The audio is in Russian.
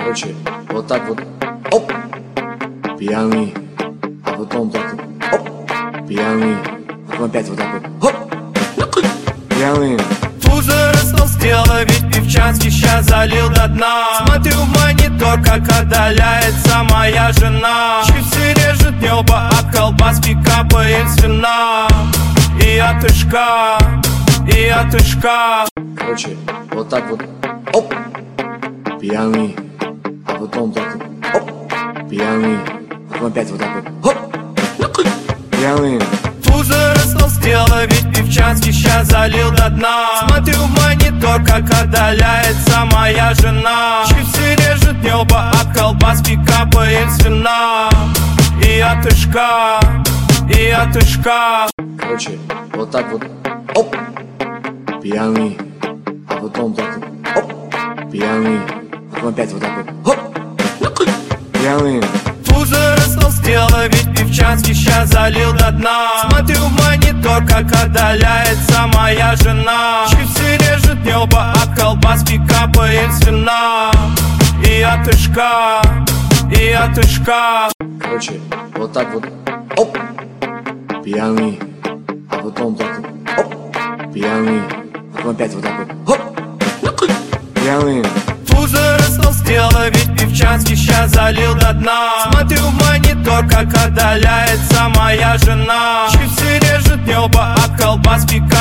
Короче, вот так вот, оп, пьяный, а потом так вот, оп, пьяный, потом опять вот так вот, оп, пьяный. Уже растолстела, ведь певчанский ща залил до дна. Смотрю в монитор, как отдаляется моя жена. Чипсы режет небо, от колбаски капает слюна. И отышка, и отышка. Короче, вот так вот, оп, пьяный, а потом так вот, оп, пьяный, потом опять вот так вот, оп, пьяный. Уже растолстела, ведь певчанский ща залил до дна. Смотрю в монитор, как отдаляется моя жена. Чипсы режет небо, от колбаски капает слюна. И отышка, и отышка. Короче, вот так вот, оп, пьяный, а потом так вот, оп, пьяный, потом опять вот так вот, оп, пьяный. Уже растолстела, ведь певчанский ща залил до дна. Смотрю в монитор, как отдаляется моя жена. Чипсы режет небо, от колбаски капает слюна. И отышка, и отышка. Короче, вот так вот, оп, пьяный, а потом так вот, оп, пьяный, потом опять вот так вот, оп, пьяный. Уже растолстела, ведь певчанский ща залил до дна. Смотрю в монитор, как отдаляется моя жена. Чипсы режет небо, от колбаски